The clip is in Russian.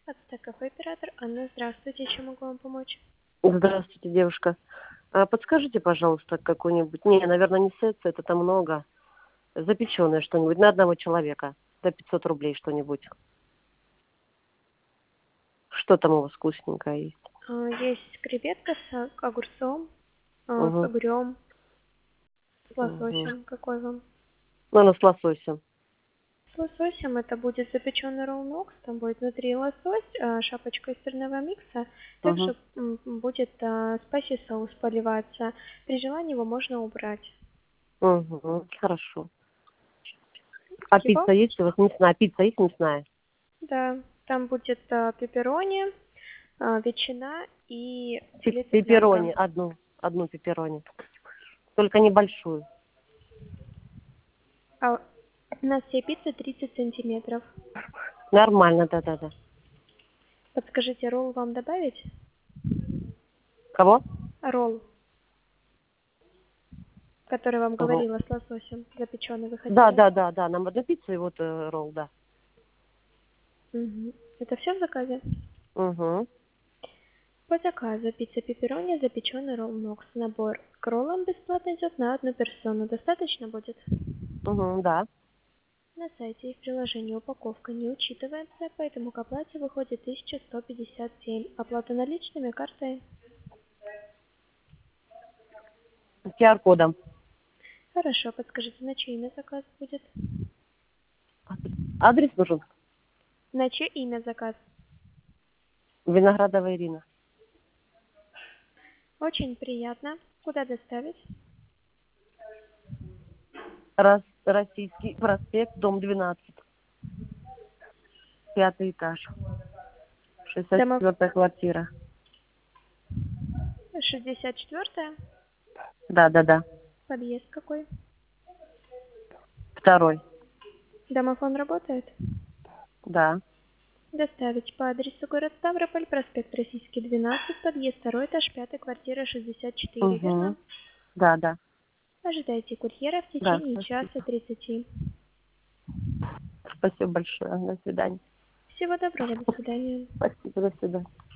Ацтеков оператор Анна, здравствуйте, чем могу вам помочь? Здравствуйте, девушка. Подскажите, пожалуйста, какой-нибудь... Не, наверное, не сет, это много. Запеченное что-нибудь на одного человека. За 500 рублей что-нибудь. Что там у вас вкусненькое есть? Есть креветка с огурцом, с Угу. угрем, с Угу. лососем. Какой вам? Ну, она с лососем. С лососем это будет запеченный ролл нокс, там будет внутри лосось, шапочка из сырного микса. Угу. Также будет спайси соус поливаться. При желании его можно убрать. Угу. Хорошо. А Его? пицца есть у вас мясная? Пицца есть мясная? Да, там будет пепперони, ветчина и филе цыпленка. Пепперони. Одну пепперони. Только небольшую. А у нас все пиццы 30 сантиметров. Нормально, да-да-да. Подскажите, ролл вам добавить? Кого? Ролл, который вам Ролл. говорила с лососем, запеченный, вы Да, хотели? да, да, да. Нам одну пиццу и вот ролл, да. Мгм. Это все в заказе? Угу. По заказу пицца пепперони, запеченный ролл нокс. Набор к роллам бесплатно идет на одну персону. Достаточно будет? Угу, да. На сайте и в приложении упаковка не учитывается, поэтому к оплате выходит 1157. Оплата наличными, картой. QR-кодом. Хорошо, подскажите, на чье имя заказ будет? Адрес нужен? На чье имя заказ? Виноградова Ирина. Очень приятно. Куда доставить? Российский проспект, дом 12. 5-й этаж. Дома 64-я квартира. 64-я. Да, да, да. Подъезд какой? 2-й. Домофон работает? Да. Доставить по адресу город Ставрополь, проспект Российский, 12, подъезд 2 этаж, 5 квартира 64, верно? Угу. Да, да. Ожидайте курьера в Да, течение часа спасибо. 30. Спасибо большое. До свидания. Всего доброго, до свидания. Спасибо, до свидания.